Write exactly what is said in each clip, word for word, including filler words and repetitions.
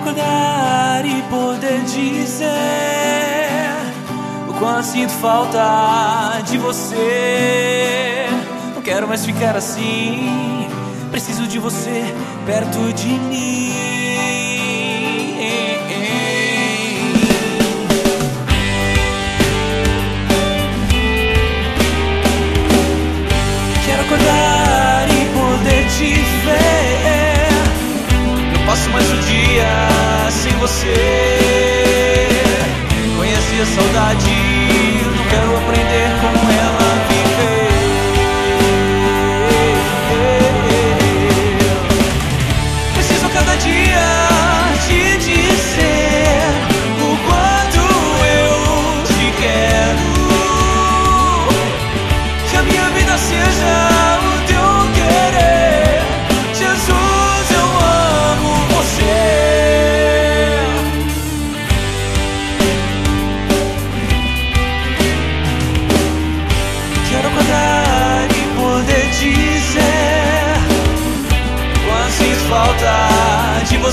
acordar e poder dizer o quanto sinto falta de você. Não quero mais ficar assim, preciso de você perto de mim. Quero acordar e poder te ver. Não passo mais um dia sem você. Conheci a saudade, não quero aprender como ela viver. Preciso cada dia te dizer o quanto eu te quero. Que a minha vida seja o teu querer. Jesus, eu amo você. Quero acordar e poder dizer quanto sinto falta de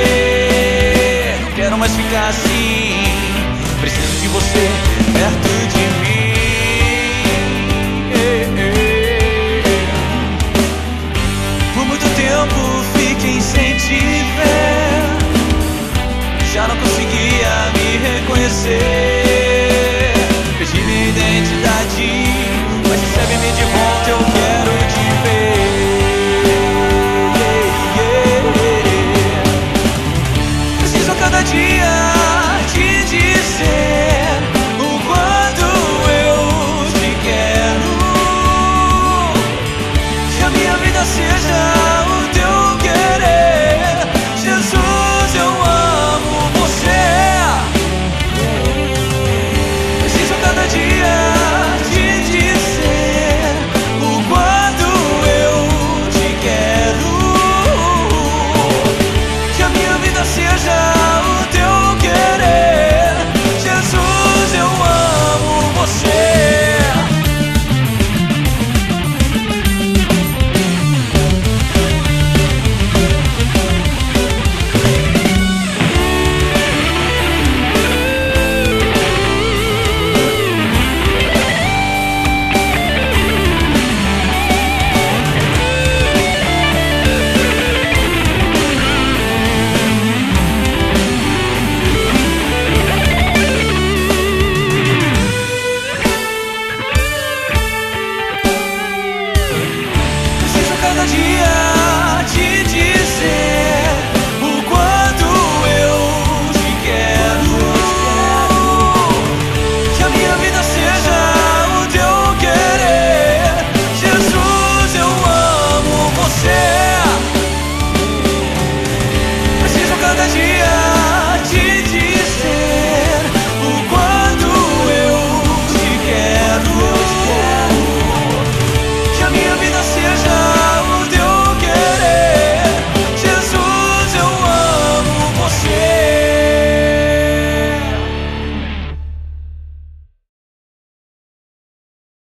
você. Não quero mais ficar assim, preciso de você perto de